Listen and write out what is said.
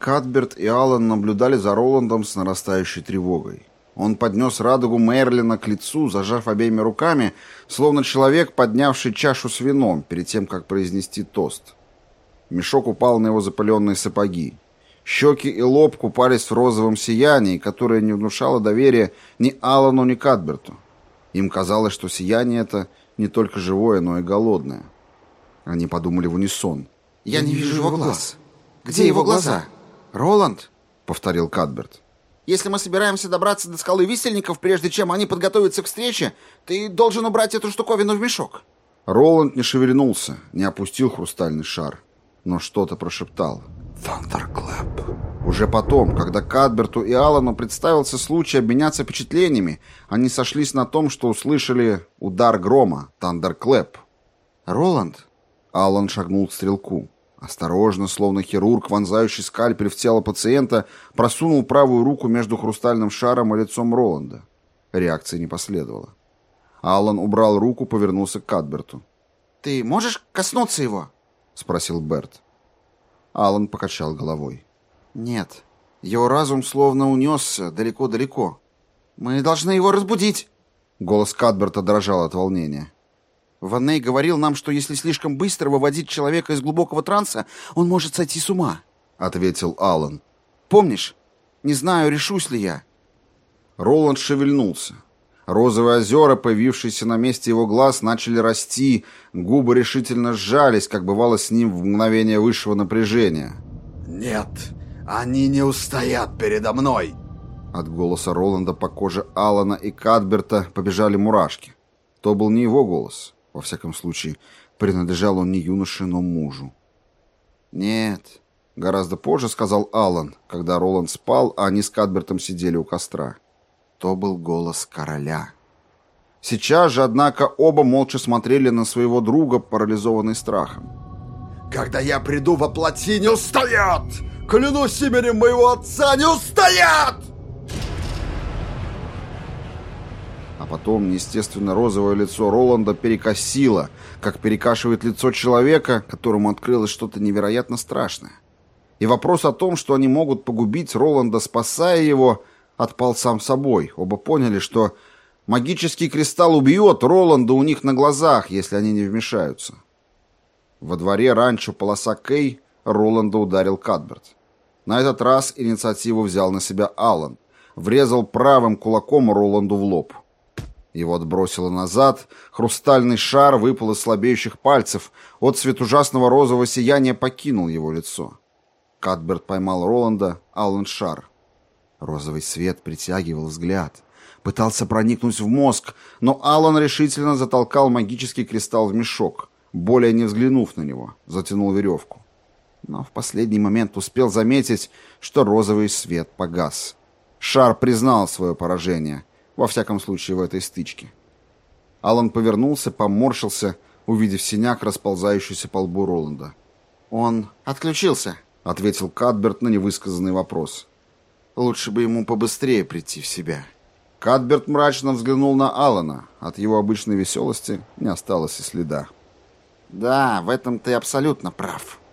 Кадберт и Аллан наблюдали за Роландом с нарастающей тревогой. Он поднес радугу Мерлина к лицу, зажав обеими руками, словно человек, поднявший чашу с вином перед тем, как произнести тост. Мешок упал на его запыленные сапоги. Щеки и лоб купались в розовом сиянии, которое не внушало доверия ни Аллану, ни Кадберту. Им казалось, что сияние это не только живое, но и голодное. Они подумали в унисон. «Я не вижу его глаз. Где его глаза? Роланд?» — повторил Кадберт. «Если мы собираемся добраться до скалы висельников, прежде чем они подготовятся к встрече, ты должен убрать эту штуковину в мешок». Роланд не шевельнулся, не опустил хрустальный шар, но что-то прошептал. «Thunderclap». Уже потом, когда Кадберту и Аллану представился случай обменяться впечатлениями, они сошлись на том, что услышали удар грома, Thunderclap. «Роланд?» Аллан шагнул к стрелку. Осторожно, словно хирург, вонзающий скальпель в тело пациента, просунул правую руку между хрустальным шаром и лицом Роланда. Реакции не последовало. Аллан убрал руку, повернулся к Кадберту. «Ты можешь коснуться его?» — спросил Берт. Аллан покачал головой. «Нет. Его разум словно унесся далеко-далеко. Мы должны его разбудить!» Голос Кадберта дрожал от волнения. «Ванней говорил нам, что если слишком быстро выводить человека из глубокого транса, он может сойти с ума», — ответил Аллан. «Помнишь? Не знаю, решусь ли я». Роланд шевельнулся. Розовые озера, появившиеся на месте его глаз, начали расти, губы решительно сжались, как бывало с ним в мгновение высшего напряжения. «Нет, они не устоят передо мной!» От голоса Роланда по коже Аллана и Кадберта побежали мурашки. То был не его голос. Во всяком случае, принадлежал он не юноше, но мужу. «Нет», — гораздо позже сказал Аллан, когда Роланд спал, а они с Кадбертом сидели у костра. То был голос короля. Сейчас же, однако, оба молча смотрели на своего друга, парализованный страхом. «Когда я приду во плоти, не устоят! Клянусь именем моего отца, не устоят!» А потом неестественно розовое лицо Роланда перекосило, как перекашивает лицо человека, которому открылось что-то невероятно страшное. И вопрос о том, что они могут погубить Роланда, спасая его, отпал сам собой. Оба поняли, что магический кристалл убьет Роланда у них на глазах, если они не вмешаются. Во дворе ранчо Полоса Кей Роланда ударил Кадберт. На этот раз инициативу взял на себя Аллан. Врезал правым кулаком Роланду в лоб. Его отбросило назад, хрустальный шар выпал из слабеющих пальцев, отцвет ужасного розового сияния покинул его лицо. Кадберт поймал Роланда, Аллан шар. Розовый свет притягивал взгляд, пытался проникнуть в мозг, но Аллан решительно затолкал магический кристалл в мешок, более не взглянув на него, затянул веревку. Но в последний момент успел заметить, что розовый свет погас. Шар признал свое поражение, во всяком случае в этой стычке. Аллан повернулся, поморщился, увидев синяк, расползающийся по лбу Роланда. «Он отключился», — ответил Кадберт на невысказанный вопрос. «Лучше бы ему побыстрее прийти в себя». Кадберт мрачно взглянул на Аллана. От его обычной веселости не осталось и следа. «Да, в этом ты абсолютно прав».